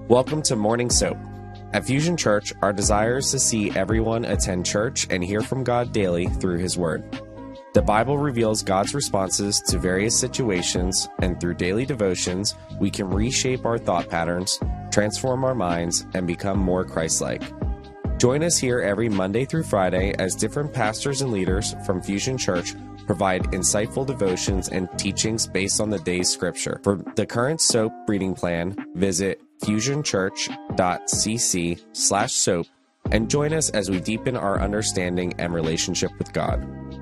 Welcome to Morning Soap. At Fusion Church, our desire is to see everyone attend church and hear from God daily through His Word. The Bible reveals God's responses to various situations, and through daily devotions, we can reshape our thought patterns, transform our minds, and become more Christ-like. Join us here every Monday through Friday as different pastors and leaders from Fusion Church provide insightful devotions and teachings based on the day's scripture. For the current soap reading plan, visit fusionchurch.cc/soap and join us as we deepen our understanding and relationship with God.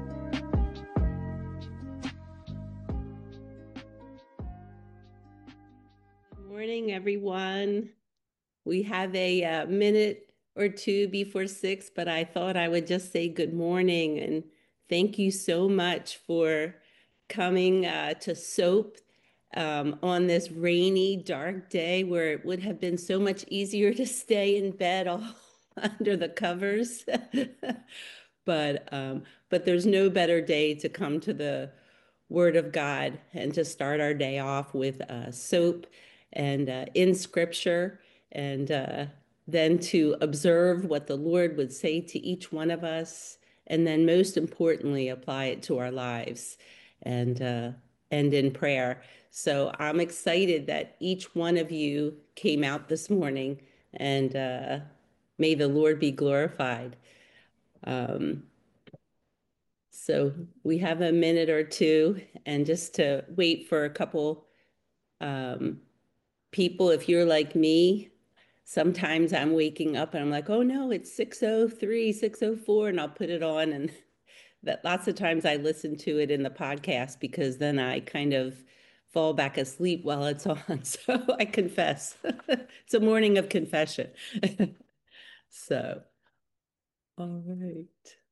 Good morning, everyone. We have a minute or two before 6, but I thought I would just say good morning and thank you so much for coming to SOAP on this rainy, dark day where it would have been so much easier to stay in bed all under the covers. But there's no better day to come to the Word of God and to start our day off with SOAP and in Scripture, and then to observe what the Lord would say to each one of us, and then most importantly, apply it to our lives and in prayer. So I'm excited that each one of you came out this morning, and may the Lord be glorified. So we have a minute or two, and just to wait for a couple people. If you're like me, sometimes I'm waking up and I'm like, oh no, it's 6:03, 6:04, and I'll put it on. And that lots of times I listen to it in the podcast because then I kind of fall back asleep while it's on. So I confess. It's a morning of confession. So, all right.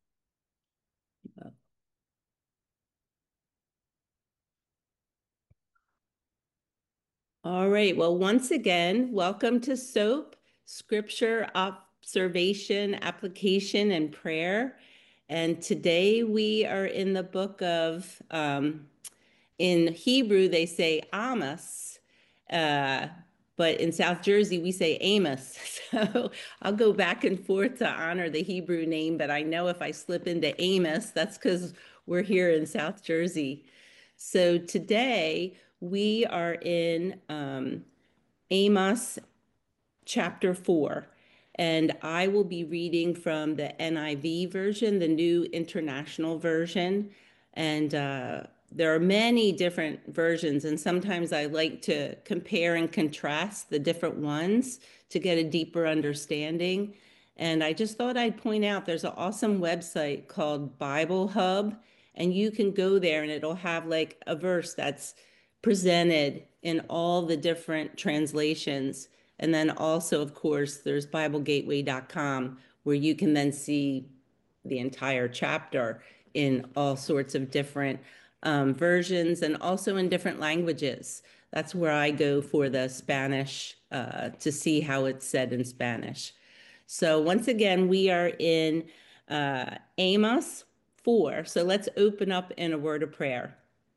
All right. Well, once again, welcome to SOAP, Scripture, Observation, Application, and Prayer. And today we are in the book of, in Hebrew, they say Amos, uh, but in South Jersey, we say Amos. So I'll go back and forth to honor the Hebrew name, but I know if I slip into Amos, that's because we're here in South Jersey. So today we are in Amos chapter 4, and I will be reading from the NIV version, the New International Version. And there are many different versions, and sometimes I like to compare and contrast the different ones to get a deeper understanding. And I just thought I'd point out there's an awesome website called Bible Hub, and you can go there and it'll have like a verse that's presented in all the different translations. And then also, of course, there's BibleGateway.com where you can then see the entire chapter in all sorts of different versions and also in different languages. That's where I go for the Spanish to see how it's said in Spanish. So once again, we are in Amos 4. So let's open up in a word of prayer.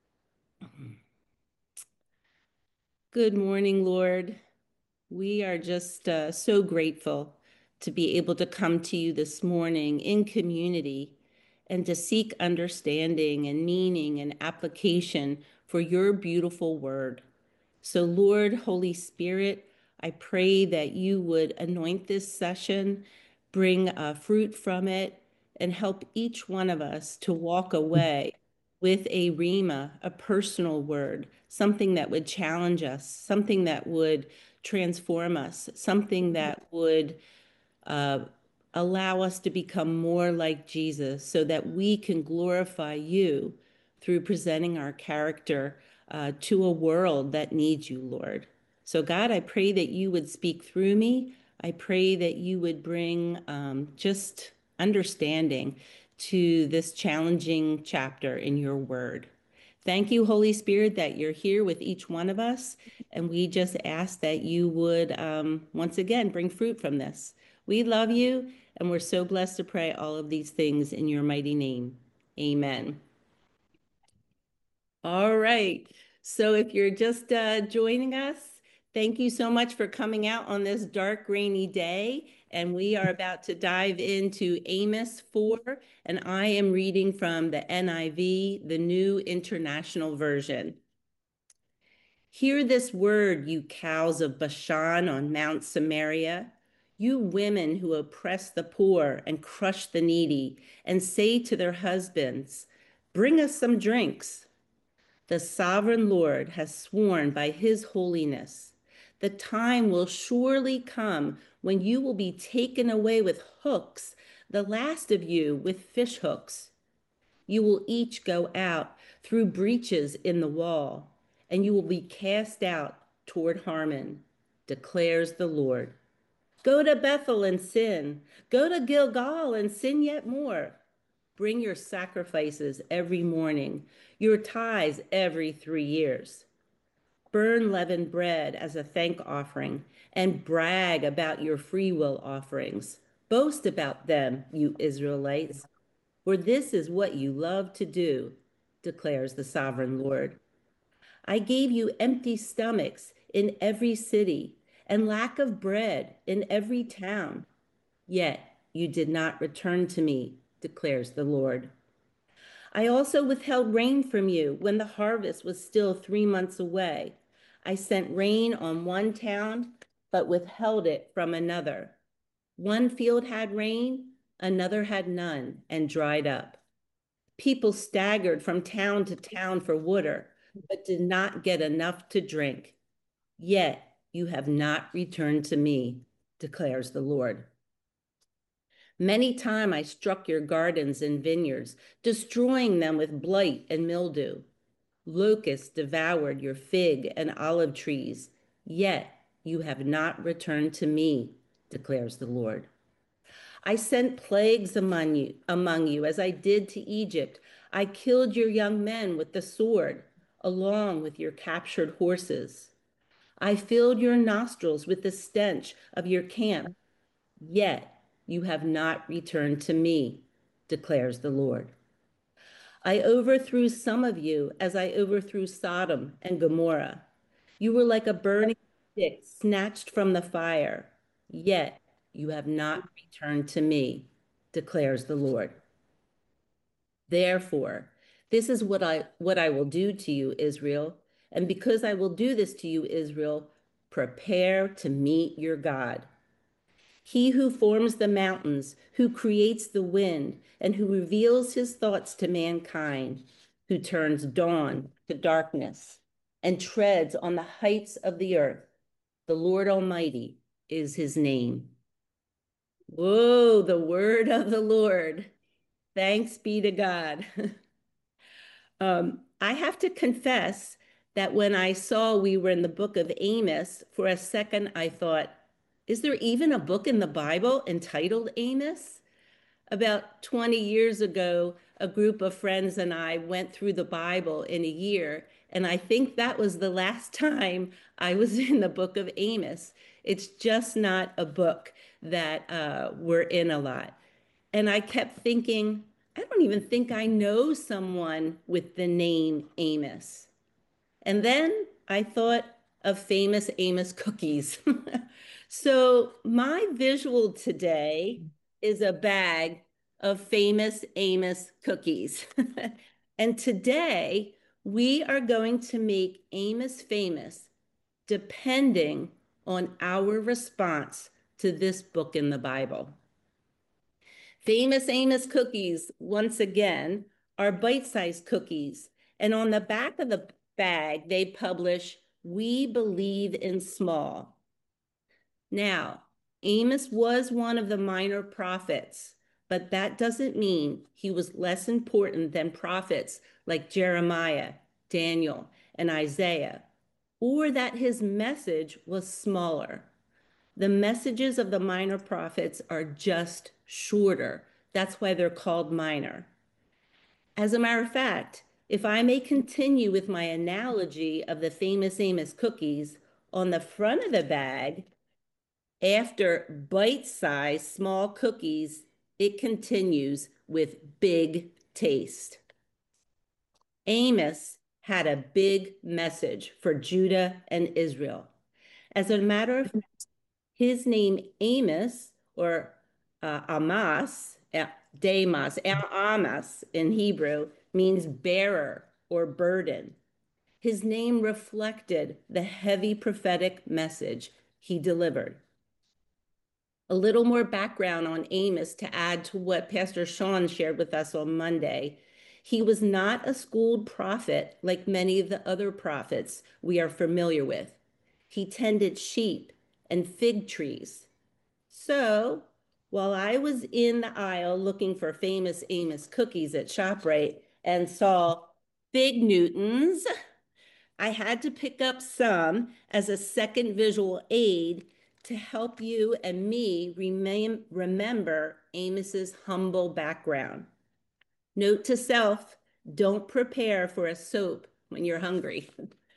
Good morning, Lord. We are just so grateful to be able to come to you this morning in community and to seek understanding and meaning and application for your beautiful word. So, Lord, Holy Spirit, I pray that you would anoint this session, bring fruit from it, and help each one of us to walk away with a rhema, a personal word, something that would challenge us, something that would transform us, something that would uh, allow us to become more like Jesus so that we can glorify you through presenting our character to a world that needs you, Lord. So, God, I pray that you would speak through me. I pray that you would bring just understanding to this challenging chapter in your word. Thank you, Holy Spirit, that you're here with each one of us. And we just ask that you would once again bring fruit from this. We love you, and we're so blessed to pray all of these things in your mighty name. Amen. All right. So if you're just joining us, Thank you so much for coming out on this dark, rainy day. And we are about to dive into Amos 4, and I am reading from the NIV, the New International Version. Hear this word, you cows of Bashan on Mount Samaria, you women who oppress the poor and crush the needy, and say to their husbands, bring us some drinks. The sovereign Lord has sworn by his holiness. The time will surely come when you will be taken away with hooks, the last of you with fish hooks. You will each go out through breaches in the wall, and you will be cast out toward Harmon, declares the Lord. Go to Bethel and sin. Go to Gilgal and sin yet more. Bring your sacrifices every morning, your tithes every 3 years. Burn leavened bread as a thank offering and brag about your freewill offerings. Boast about them, you Israelites, for this is what you love to do, declares the sovereign Lord. I gave you empty stomachs in every city and lack of bread in every town. Yet you did not return to me, declares the Lord. I also withheld rain from you when the harvest was still 3 months away. I sent rain on one town, but withheld it from another. One field had rain, another had none, and dried up. People staggered from town to town for water, but did not get enough to drink. Yet you have not returned to me, declares the Lord. Many times I struck your gardens and vineyards, destroying them with blight and mildew. Locusts devoured your fig and olive trees, yet you have not returned to me, declares the Lord. I sent plagues among you as I did to Egypt. I killed your young men with the sword, along with your captured horses. I filled your nostrils with the stench of your camp, yet you have not returned to me, declares the Lord. I overthrew some of you as I overthrew Sodom and Gomorrah. You were like a burning stick snatched from the fire, yet you have not returned to me, declares the Lord. Therefore, this is what I will do to you, Israel. And because I will do this to you, Israel, prepare to meet your God. He who forms the mountains, who creates the wind, and who reveals his thoughts to mankind, who turns dawn to darkness and treads on the heights of the earth. The Lord Almighty is his name. Whoa, the word of the Lord. Thanks be to God. I have to confess that when I saw we were in the book of Amos, for a second I thought, is there even a book in the Bible entitled Amos? About 20 years ago, a group of friends and I went through the Bible in a year, and I think that was the last time I was in the book of Amos. It's just not a book that we're in a lot. And I kept thinking, I don't even think I know someone with the name Amos. And then I thought of famous Amos cookies. So my visual today is a bag of famous Amos cookies. And today we are going to make Amos famous depending on our response to this book in the Bible. Famous Amos cookies, once again, are bite-sized cookies. And on the back of the bag, they publish, "We believe in small." Now, Amos was one of the minor prophets, but that doesn't mean he was less important than prophets like Jeremiah, Daniel, and Isaiah, or that his message was smaller. The messages of the minor prophets are just shorter. That's why they're called minor. As a matter of fact, if I may continue with my analogy of the famous Amos cookies, on the front of the bag, after bite-sized small cookies, it continues with big taste. Amos had a big message for Judah and Israel. As a matter of fact, his name Amos or Amas, Demas, Amas in Hebrew means bearer or burden. His name reflected the heavy prophetic message he delivered. A little more background on Amos to add to what Pastor Sean shared with us on Monday. He was not a schooled prophet like many of the other prophets we are familiar with. He tended sheep and fig trees. So, while I was in the aisle looking for famous Amos cookies at ShopRite and saw Fig Newtons, I had to pick up some as a second visual aid to help you and me remember Amos's humble background. Note to self, don't prepare for a soap when you're hungry.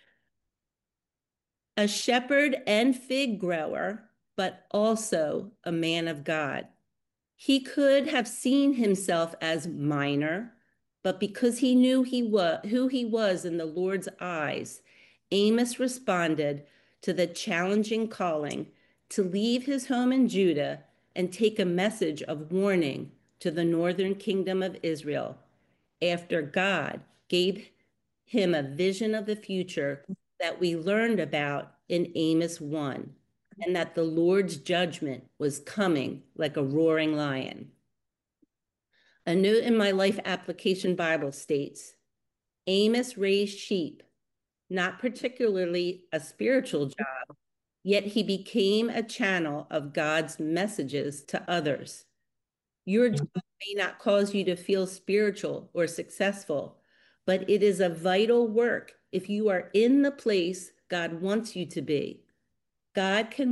A shepherd and fig grower, but also a man of God. He could have seen himself as minor, but because he knew who he was in the Lord's eyes, Amos responded to the challenging calling to leave his home in Judah and take a message of warning to the northern kingdom of Israel after God gave him a vision of the future that we learned about in Amos 1, and that the Lord's judgment was coming like a roaring lion. A note in my life application Bible states, Amos raised sheep, not particularly a spiritual job, yet he became a channel of God's messages to others. Your job may not cause you to feel spiritual or successful, but it is a vital work if you are in the place God wants you to be. God can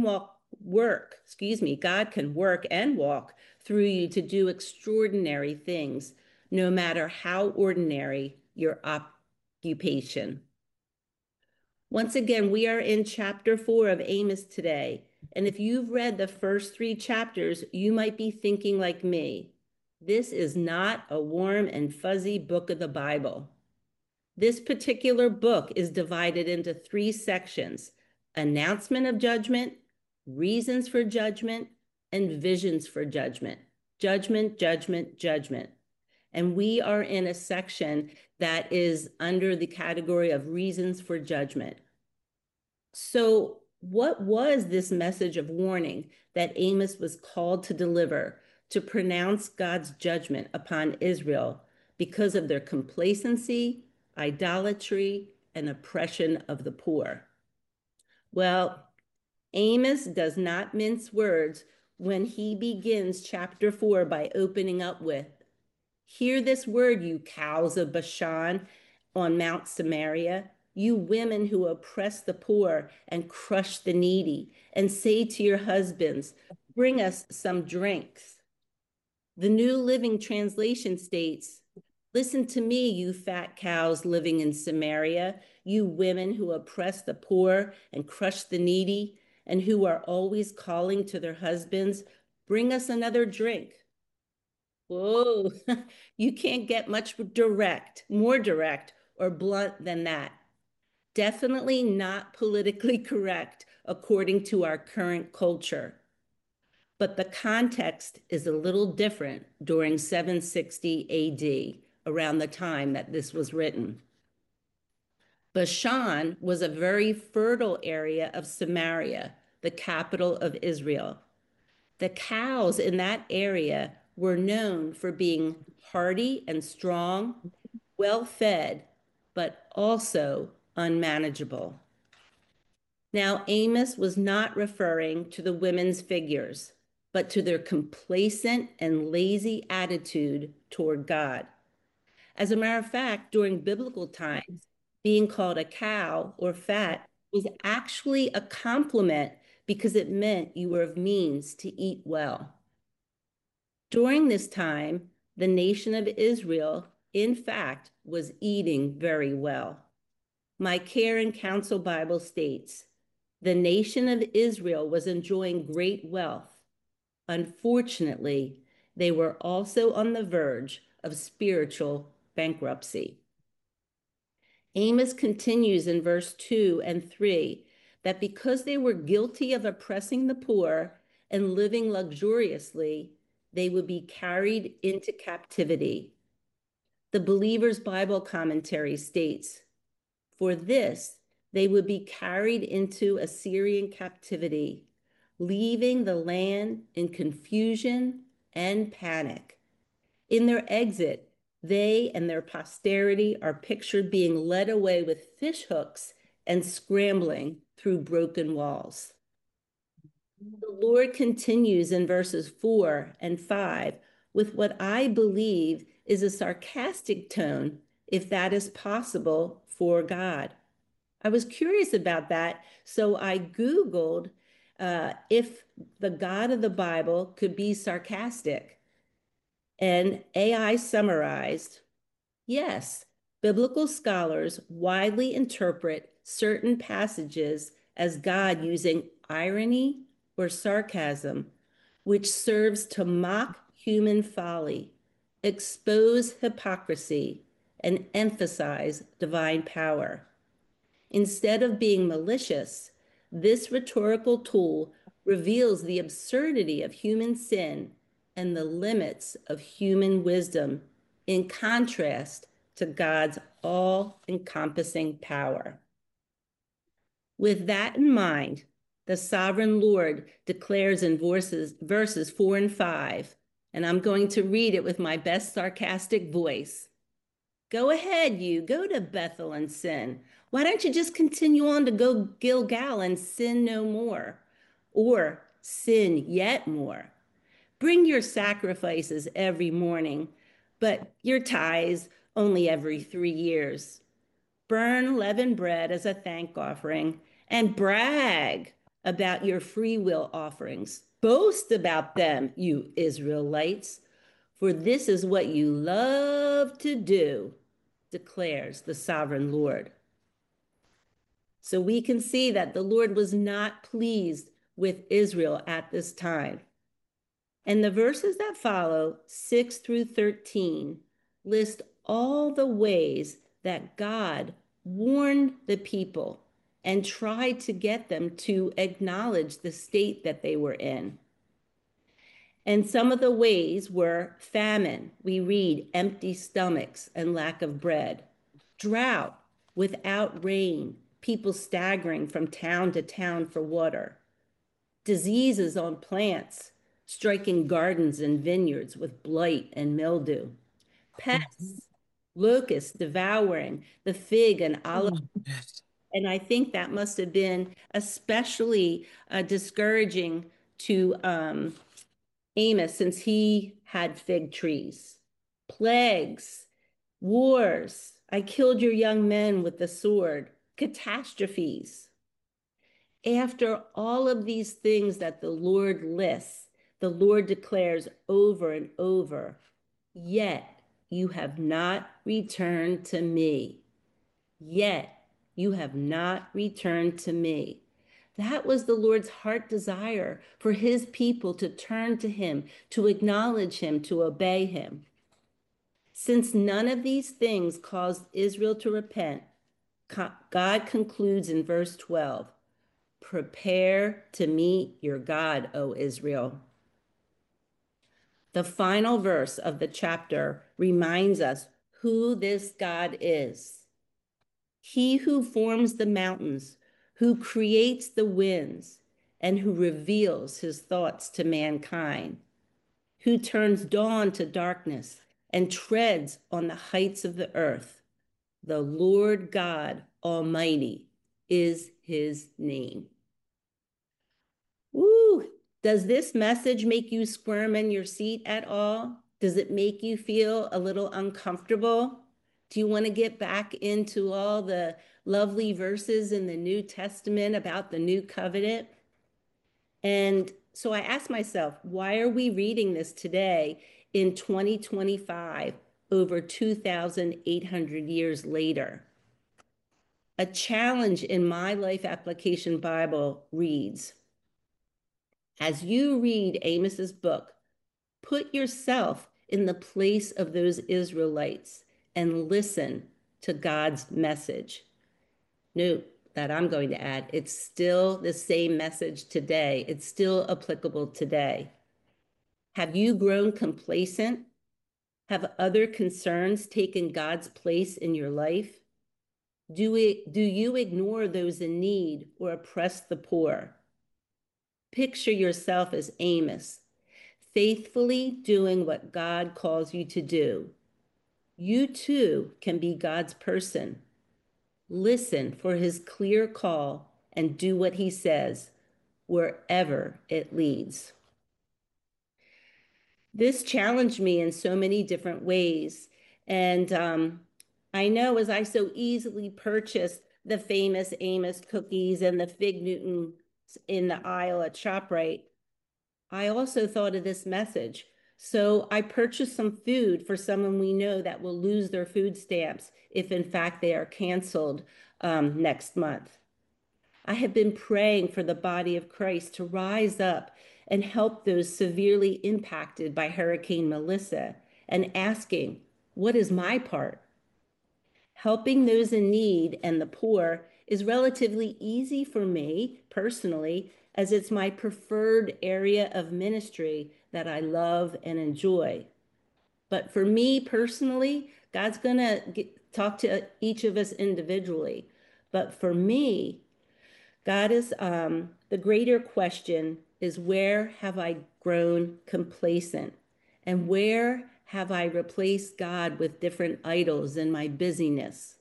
God can work and walk through you to do extraordinary things, no matter how ordinary your occupation. Once again, we are in chapter 4 of Amos today. And if you've read the first 3 chapters, you might be thinking like me, this is not a warm and fuzzy book of the Bible. This particular book is divided into 3 sections: announcement of judgment, reasons for judgment, and visions for judgment. Judgment, judgment, judgment. And we are in a section that is under the category of reasons for judgment. So, what was this message of warning that Amos was called to deliver to pronounce God's judgment upon Israel because of their complacency, idolatry, and oppression of the poor? Well, Amos does not mince words when he begins chapter 4 by opening up with, hear this word, you cows of Bashan on Mount Samaria, you women who oppress the poor and crush the needy, and say to your husbands, bring us some drinks. The New Living Translation states, listen to me, you fat cows living in Samaria, you women who oppress the poor and crush the needy, and who are always calling to their husbands, bring us another drink. Whoa, you can't get much more direct or blunt than that. Definitely not politically correct according to our current culture. But the context is a little different during 760 AD, around the time that this was written. Bashan was a very fertile area of Samaria, the capital of Israel. The cows in that area were known for being hardy and strong, well fed, but also unmanageable. Now, Amos was not referring to the women's figures, but to their complacent and lazy attitude toward God. As a matter of fact, during biblical times, being called a cow or fat was actually a compliment because it meant you were of means to eat well. During this time, the nation of Israel, in fact, was eating very well. My Care and Counsel Bible states, the nation of Israel was enjoying great wealth. Unfortunately, they were also on the verge of spiritual bankruptcy. Amos continues in verse 2 and 3 that because they were guilty of oppressing the poor and living luxuriously, they would be carried into captivity. The Believer's Bible Commentary states, "For this, they would be carried into Assyrian captivity, leaving the land in confusion and panic. In their exit, they and their posterity are pictured being led away with fish hooks and scrambling through broken walls." The Lord continues in verses 4 and 5 with what I believe is a sarcastic tone, if that is possible for God. I was curious about that, so I Googled if the God of the Bible could be sarcastic. And AI summarized, yes, biblical scholars widely interpret certain passages as God using irony or sarcasm, which serves to mock human folly, expose hypocrisy, and emphasize divine power. Instead of being malicious, this rhetorical tool reveals the absurdity of human sin and the limits of human wisdom, in contrast to God's all-encompassing power. With that in mind, the sovereign Lord declares in verses 4 and 5, and I'm going to read it with my best sarcastic voice. Go ahead, you go to Bethel and sin. Why don't you just continue on to go Gilgal and sin no more? Or sin yet more? Bring your sacrifices every morning, but your tithes only every 3 years. Burn leavened bread as a thank offering and brag about your free will offerings. Boast about them, you Israelites, for this is what you love to do, declares the sovereign Lord. So we can see that the Lord was not pleased with Israel at this time. And the verses that follow, 6 through 13, list all the ways that God warned the people and tried to get them to acknowledge the state that they were in. And some of the ways were famine. We read empty stomachs and lack of bread, drought without rain, people staggering from town to town for water, diseases on plants, striking gardens and vineyards with blight and mildew, pests, locusts devouring the fig and olive. And I think that must have been especially discouraging to Amos, since he had fig trees. Plagues, wars, I killed your young men with the sword, catastrophes. After all of these things that the Lord lists, the Lord declares over and over, yet you have not returned to me. Yet you have not returned to me. That was the Lord's heart desire for his people to turn to him, to acknowledge him, to obey him. Since none of these things caused Israel to repent, God concludes in verse 12, prepare to meet your God, O Israel. The final verse of the chapter reminds us who this God is. He who forms the mountains, who creates the winds, and who reveals his thoughts to mankind, who turns dawn to darkness and treads on the heights of the earth. The Lord God Almighty is his name. Woo! Does this message make you squirm in your seat at all? Does it make you feel a little uncomfortable? Do you want to get back into all the lovely verses in the New Testament about the new covenant? And so I asked myself, why are we reading this today in 2025, over 2,800 years later? A challenge in my Life Application Bible reads, as you read Amos's book, put yourself in the place of those Israelites and listen to God's message. Note, that I'm going to add, it's still the same message today. It's still applicable today. Have you grown complacent? Have other concerns taken God's place in your life? Do you ignore those in need or oppress the poor? Picture yourself as Amos, faithfully doing what God calls you to do. You too can be God's person. Listen for his clear call and do what he says, wherever it leads. This challenged me in so many different ways. And I know as I so easily purchased the famous Amos cookies and the Fig Newtons in the aisle at ShopRite, I also thought of this message. So I purchased some food for someone we know that will lose their food stamps if in fact they are canceled next month. I have been praying for the body of Christ to rise up and help those severely impacted by Hurricane Melissa and asking, what is my part? Helping those in need and the poor is relatively easy for me personally, as it's my preferred area of ministry that I love and enjoy. But for me personally, God's going to talk to each of us individually. But for me, God is the greater question is, where have I grown complacent? And where have I replaced God with different idols in my busyness?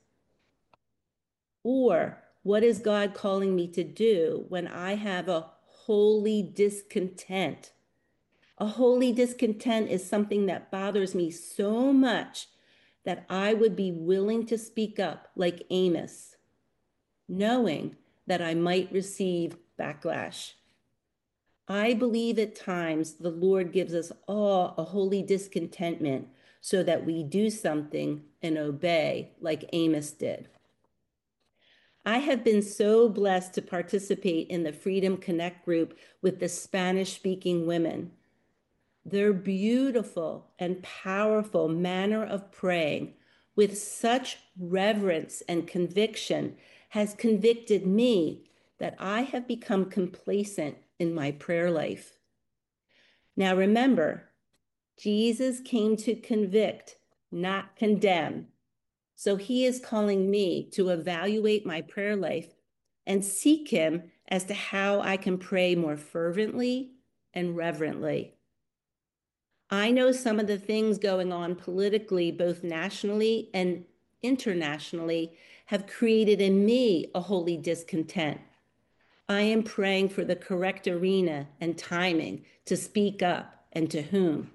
Or what is God calling me to do when I have a holy discontent? A holy discontent is something that bothers me so much that I would be willing to speak up like Amos, knowing that I might receive backlash. I believe at times the Lord gives us all a holy discontentment so that we do something and obey like Amos did. I have been so blessed to participate in the Freedom Connect group with the Spanish-speaking women. Their beautiful and powerful manner of praying with such reverence and conviction has convicted me that I have become complacent in my prayer life. Now remember, Jesus came to convict, not condemn. So he is calling me to evaluate my prayer life and seek him as to how I can pray more fervently and reverently. I know some of the things going on politically, both nationally and internationally, have created in me a holy discontent. I am praying for the correct arena and timing to speak up and to whom.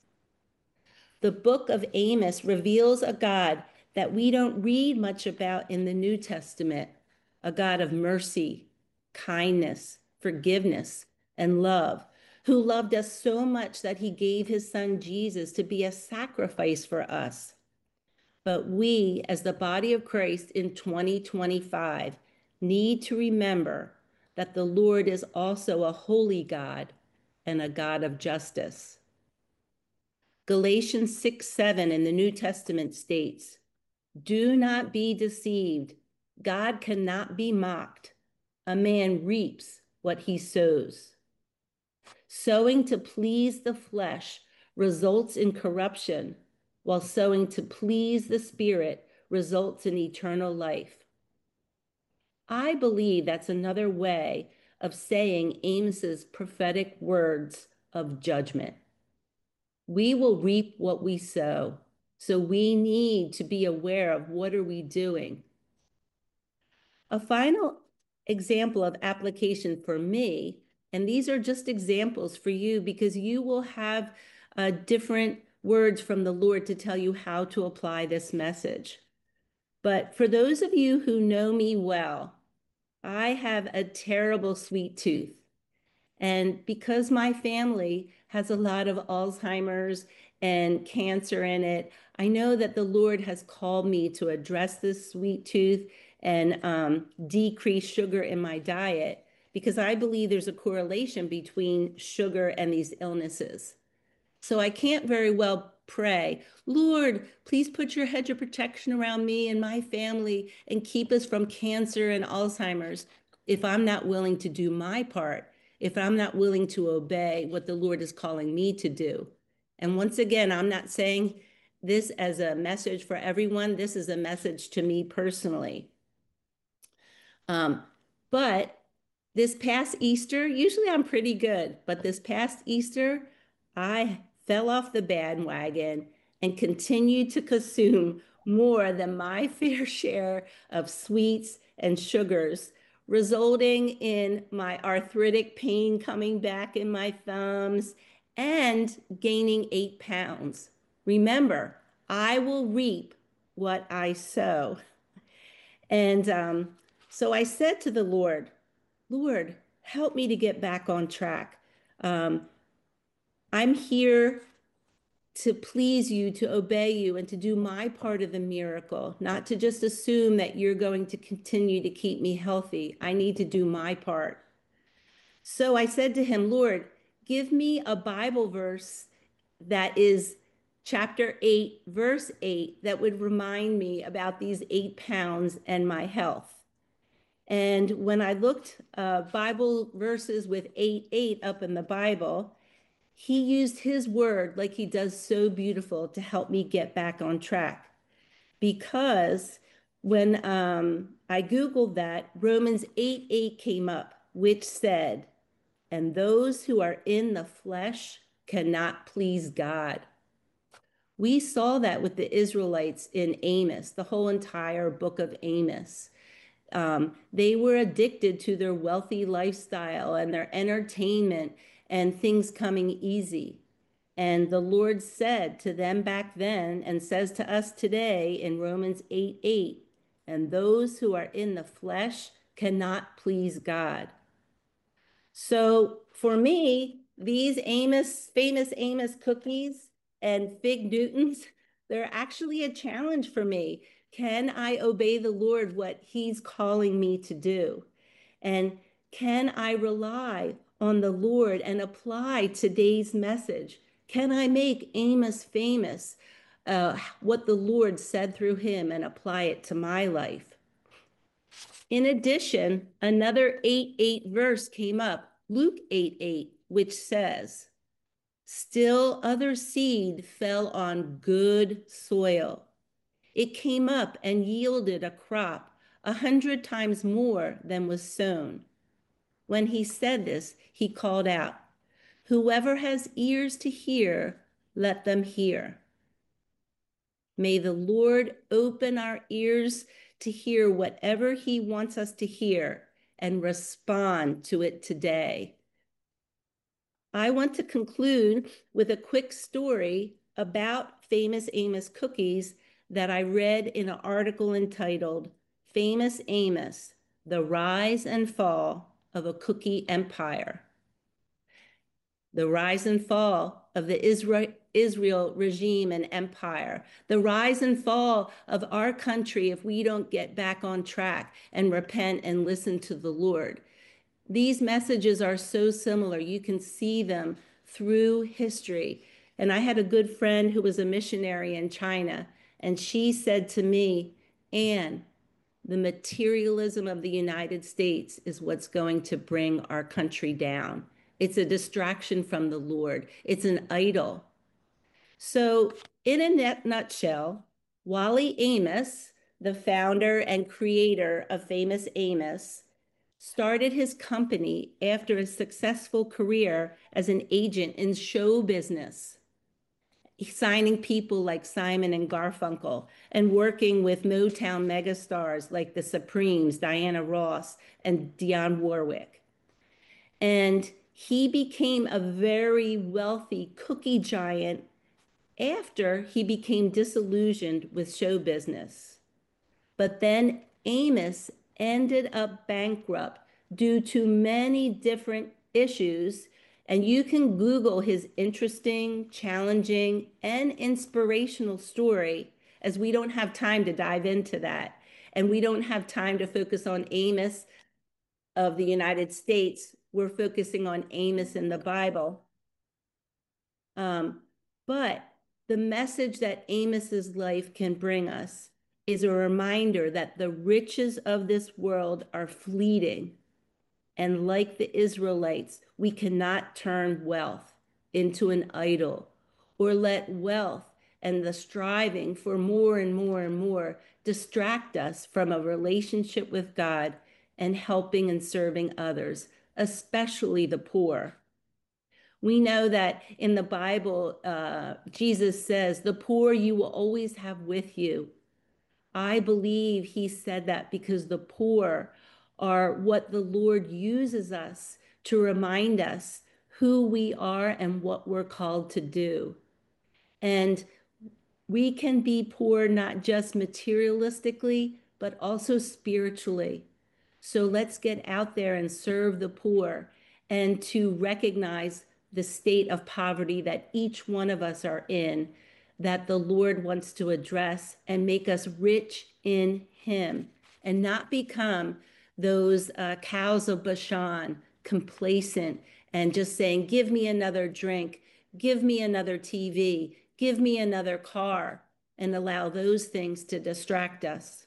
The book of Amos reveals a God that we don't read much about in the New Testament, a God of mercy, kindness, forgiveness, and love, who loved us so much that he gave his son Jesus to be a sacrifice for us. But we, as the body of Christ in 2025, need to remember that the Lord is also a holy God and a God of justice. Galatians 6:7 in the New Testament states, "Do not be deceived. God cannot be mocked. A man reaps what he sows." Sowing to please the flesh results in corruption, while sowing to please the Spirit results in eternal life. I believe that's another way of saying Amos's prophetic words of judgment. We will reap what we sow, so we need to be aware of what are we doing. A final example of application for me, and these are just examples for you because you will have different words from the Lord to tell you how to apply this message. But for those of you who know me well, I have a terrible sweet tooth. And because my family has a lot of Alzheimer's and cancer in it, I know that the Lord has called me to address this sweet tooth and decrease sugar in my diet because I believe there's a correlation between sugar and these illnesses. So I can't very well pray, Lord, please put your hedge of protection around me and my family and keep us from cancer and Alzheimer's. If I'm not willing to do my part, if I'm not willing to obey what the Lord is calling me to do. And once again, I'm not saying this as a message for everyone. This is a message to me personally. But this past Easter, usually I'm pretty good, but this past Easter, I fell off the bandwagon and continued to consume more than my fair share of sweets and sugars, resulting in my arthritic pain coming back in my thumbs and gaining 8 pounds. Remember, I will reap what I sow. And so I said to the Lord, Lord, help me to get back on track. I'm here to please you, to obey you, and to do my part of the miracle, not to just assume that you're going to continue to keep me healthy. I need to do my part. So I said to him, Lord, give me a Bible verse that is chapter 8, verse 8, that would remind me about these 8 pounds and my health. And when I looked Bible verses with 8:8 up in the Bible, he used his word like he does so beautiful to help me get back on track. Because when I Googled that, Romans 8:8 came up, which said, and those who are in the flesh cannot please God. We saw that with the Israelites in Amos, the whole entire book of Amos. They were addicted to their wealthy lifestyle and their entertainment and things coming easy. And the Lord said to them back then and says to us today in Romans 8:8, and those who are in the flesh cannot please God. So for me, these famous Amos cookies and Fig Newtons, they're actually a challenge for me. Can I obey the Lord what he's calling me to do? And can I rely on the Lord and apply today's message? Can I make Amos famous, what the Lord said through him, and apply it to my life? In addition, another 8:8 verse came up, Luke 8:8, which says, still other seed fell on good soil. It came up and yielded a crop 100 times more than was sown. When he said this, he called out, whoever has ears to hear, let them hear. May the Lord open our ears to hear whatever he wants us to hear and respond to it today. I want to conclude with a quick story about famous Amos cookies that I read in an article entitled Famous Amos, The Rise and Fall of a Cookie Empire. The rise and fall of the Israel regime and empire, the rise and fall of our country if we don't get back on track and repent and listen to the Lord. These messages are so similar. You can see them through history. And I had a good friend who was a missionary in China, and she said to me, Anne, the materialism of the United States is what's going to bring our country down. It's a distraction from the Lord. It's an idol. So, in a nutshell, Wally Amos, the founder and creator of Famous Amos, started his company after a successful career as an agent in show business, signing people like Simon and Garfunkel and working with Motown megastars like the Supremes, Diana Ross, and Dionne Warwick. And he became a very wealthy cookie giant after he became disillusioned with show business. But then Amos ended up bankrupt due to many different issues. And you can Google his interesting, challenging, and inspirational story, as we don't have time to dive into that. And we don't have time to focus on Amos of the United States. We're focusing on Amos in the Bible. But The message that Amos's life can bring us is a reminder that the riches of this world are fleeting. And like the Israelites, we cannot turn wealth into an idol or let wealth and the striving for more and more and more distract us from a relationship with God and helping and serving others, especially the poor. We know that in the Bible, Jesus says, the poor you will always have with you. I believe he said that because the poor are what the Lord uses us to remind us who we are and what we're called to do. And we can be poor not just materialistically, but also spiritually. So let's get out there and serve the poor and to recognize the state of poverty that each one of us are in, that the Lord wants to address and make us rich in Him and not become those cows of Bashan, complacent and just saying, give me another drink, give me another TV, give me another car, and allow those things to distract us.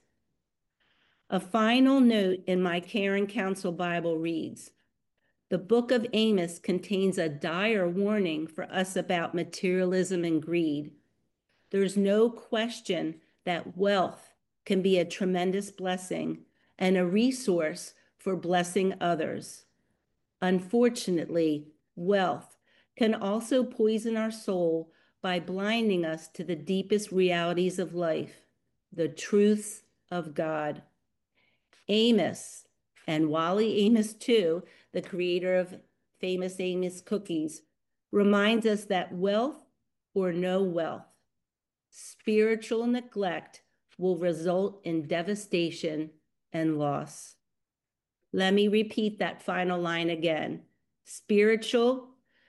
A final note in my Care and Counsel Bible reads, the book of Amos contains a dire warning for us about materialism and greed. There's no question that wealth can be a tremendous blessing and a resource for blessing others. Unfortunately, wealth can also poison our soul by blinding us to the deepest realities of life, the truths of God. Amos, and Wally Amos too, the creator of famous Amos cookies, reminds us that wealth or no wealth, spiritual neglect will result in devastation and loss. Let me repeat that final line again. Spiritual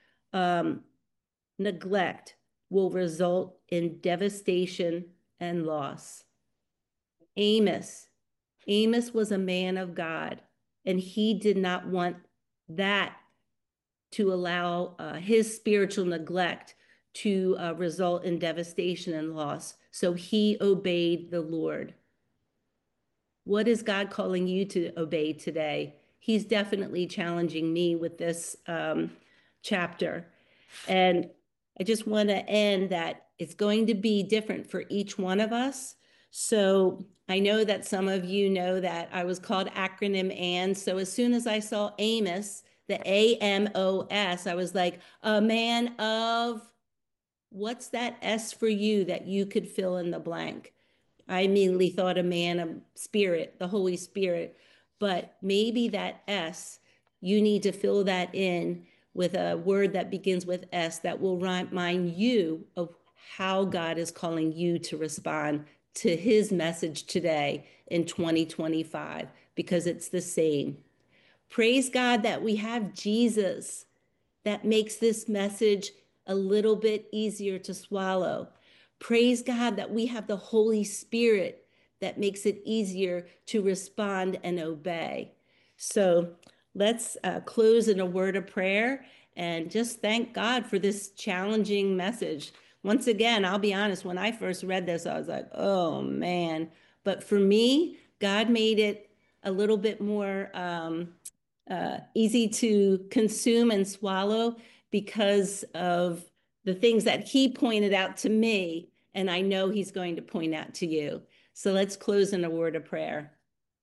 neglect will result in devastation and loss. Amos was a man of God, and he did not want that to allow his spiritual neglect to result in devastation and loss. So he obeyed the Lord. What is God calling you to obey today? He's definitely challenging me with this chapter. And I just want to end that it's going to be different for each one of us. So I know that some of you know that I was called acronym AND. So as soon as I saw Amos, the AMOS, I was like, a man of, what's that S for you that you could fill in the blank? I immediately thought a man of spirit, the Holy Spirit. But maybe that S, you need to fill that in with a word that begins with S that will remind you of how God is calling you to respond to his message today in 2025, because it's the same. Praise God that we have Jesus that makes this message a little bit easier to swallow. Praise God that we have the Holy Spirit that makes it easier to respond and obey. So let's close in a word of prayer and just thank God for this challenging message. Once again, I'll be honest, when I first read this, I was like, oh man. But for me, God made it a little bit more easy to consume and swallow because of the things that he pointed out to me, and I know he's going to point out to you. So let's close in a word of prayer.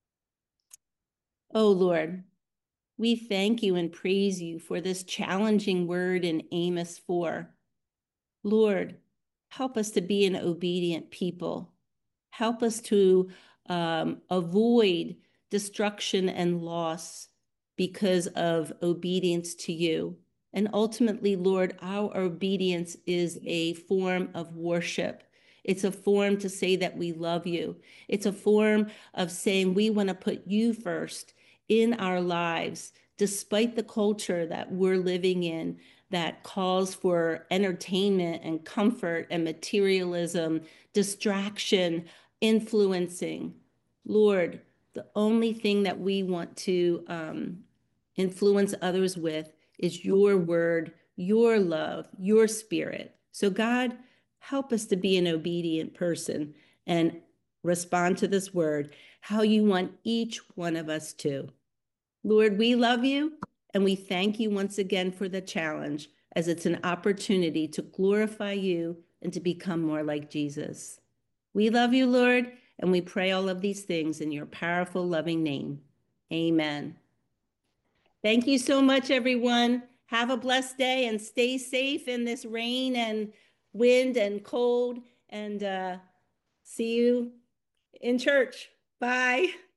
Oh Lord, we thank you and praise you for this challenging word in Amos 4. Lord, help us to be an obedient people. Help us to avoid destruction and loss because of obedience to you. And ultimately, Lord, our obedience is a form of worship. It's a form to say that we love you. It's a form of saying we want to put you first in our lives, despite the culture that we're living in that calls for entertainment and comfort and materialism, distraction, influencing. Lord, the only thing that we want to influence others with is your word, your love, your spirit. So God, Help us to be an obedient person and respond to this word how you want each one of us to. Lord, we love you and we thank you once again for the challenge, as it's an opportunity to glorify you and to become more like Jesus. We love you, Lord, and we pray all of these things in your powerful, loving name. Amen. Thank you so much, everyone. Have a blessed day and stay safe in this rain and wind and cold. And see you in church. Bye.